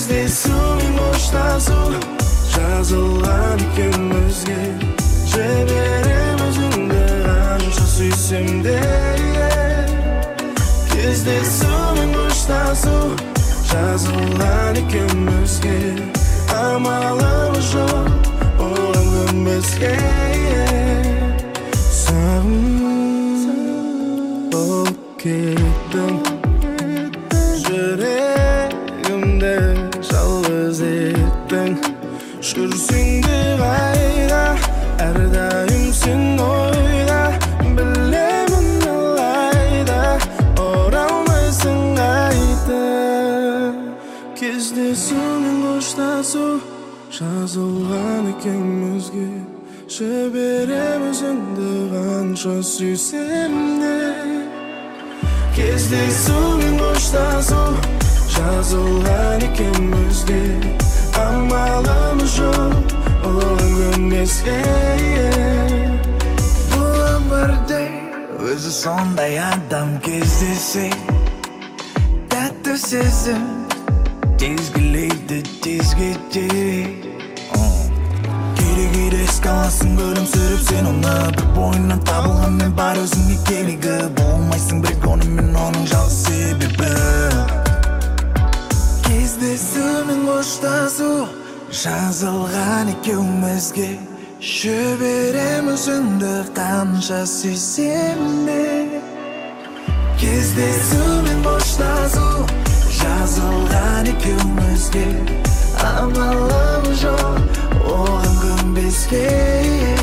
Кездесуің қоштасу жазылған екеумізге жіберем өзіңді қанша сүйсем де Кездесуің қоштасу жазылған екеумізге амалымыз жоқ оған көнбеске сағынып болып кеттің жүрегімді жалғыз еттің жүрсең де қайда әрдайым сен ойда білемін алайда оралмайсың қайта кездесумен қоштасу жазылған екеумізге жіберем өзіңді қанша сүйсем де Кездесумен қоштасу жазылған екеумізге амалымыз жоқ оған көнбеске Бұл өмірде өзі сондай адам кездессе тәтті сезім тезгілейді тез кетеді Кейде еске аласың күлімсіреп сен оны бір бойынан табылған мен бар өзіңе керегі болмайсың бірге онымен оның жалғыз себебі Кездесумен қоштасу жазылған екеумізге жіберем өзіңді қанша сүйсем де Кездесумен қоштасу жазылған екеумізге амалым жоқ оған көнбеске